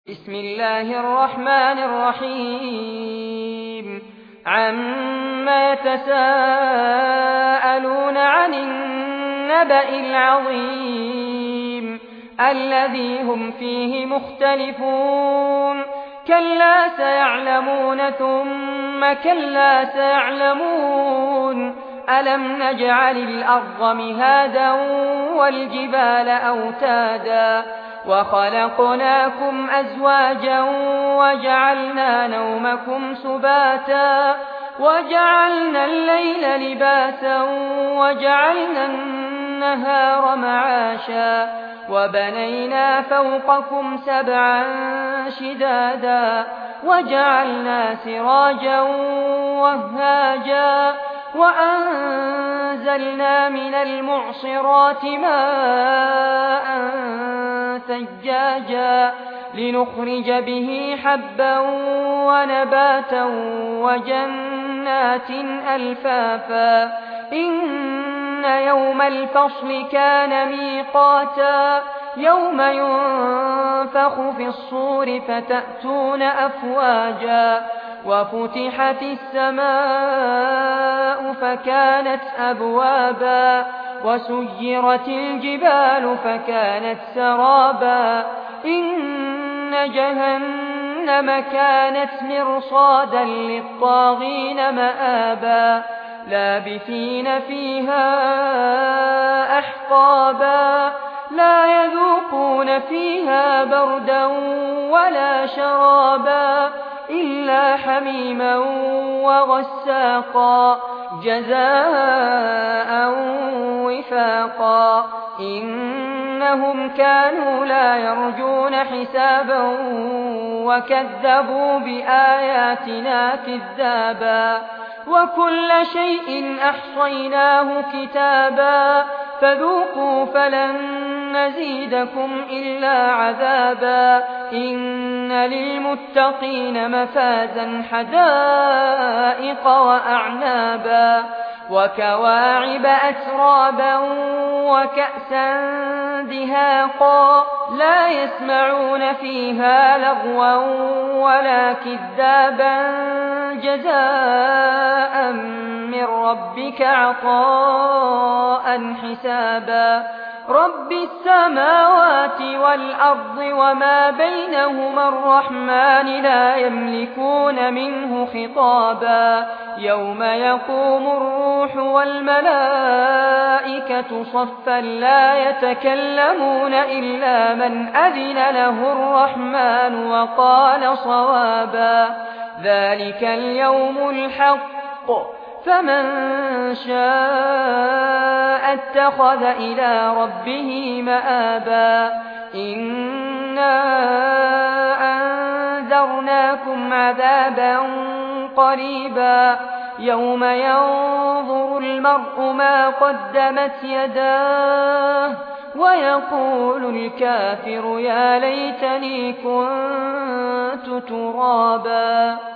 بسم الله الرحمن الرحيم عما يتساءلون عن النبأ العظيم الذي هم فيه مختلفون كلا سيعلمون ثم كلا سيعلمون ألم نجعل الأرض مهادا والجبال أوتادا وخلقناكم أزواجا وجعلنا نومكم سباتا وجعلنا الليل لباسا وجعلنا النهار معاشا وبنينا فوقكم سبعا شدادا وجعلنا سراجا وهاجا وأنزلنا من المعصرات ماء ثجاجا لنخرج به حبا ونباتا وجنات ألفافا إن يوم الفصل كان ميقاتا يوم ينفخ في الصور فتأتون أفواجا وفتحت السماء فكانت أبوابا وسيرت الجبال فكانت سرابا إن جهنم كانت مرصادا للطاغين مآبا لابثين فيها أحقابا لا يذوقون فيها بردا ولا شرابا إلا حميما وغساقا جزاء وفاقا إنهم كانوا لا يرجون حسابا وكذبوا بآياتنا كذابا وكل شيء أحصيناه كتابا فذوقوا فلن نزيدكم إلا عذابا إن للمتقين مفازا حدائق وأعنابا وكواعب أترابا وكأسا دهاقا لا يسمعون فيها لغوا ولا كذابا جزاء من ربك عطاء حسابا رب السماوات والأرض وما بينهما الرحمن لا يملكون منه خطابا يوم يقوم الروح والملائكة صفا لا يتكلمون إلا من أذن له الرحمن وقال صوابا ذلك اليوم الحق فمن شاء اتخذ إلى ربه مآبا إنا أنذرناكم عذابا قريبا يوم ينظر المرء ما قدمت يداه ويقول الكافر يا ليتني كنت ترابا